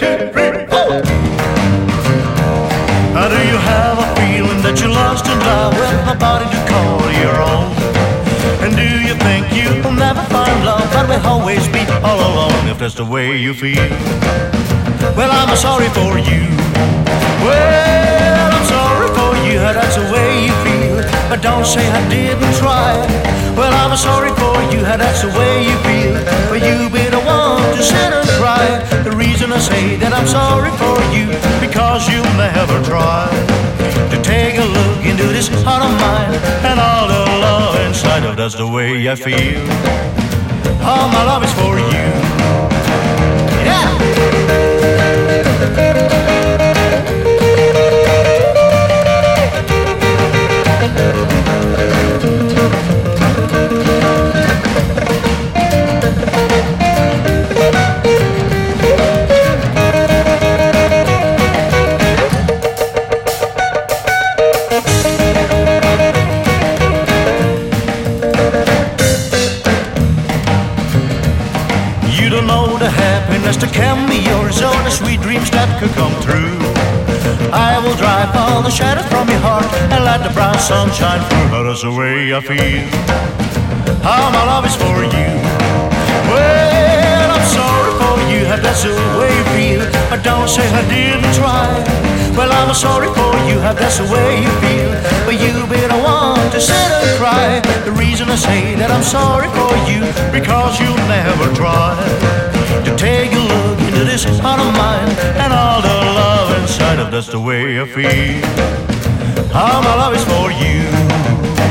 2, 3, 4. Do you have a feeling that you're lost in love with nobody to call your own? And do you think you'll never find love but will always be all alone if that's the way you feel? Well, I'm sorry for you. Well, I'm sorry for you, that's the way you feel. But don't say I didn't try. Well, I'm sorry for you, that's the way you feel. But you be the one to sit and cry. The reason I say that I'm sorry for you, because you never tried to take a look into this heart of mine and all the love inside of that's the way I feel. All my love is for you. Yeah. You don't know the happiness that can be yours, or the sweet dreams that could come true. I will drive all the shadows from your heart and let the brown sun shine through. That's the way I feel. All my love is for you. Well, I'm sorry for you, that's the way you feel. But don't say I didn't try. Well, I'm sorry for you, that's the way you feel. But you be the one to sit and cry. The reason I say that I'm sorry for you, because you never tried to take a look into this heart of mine and all the love inside of that's the way I feel. All my love is for you.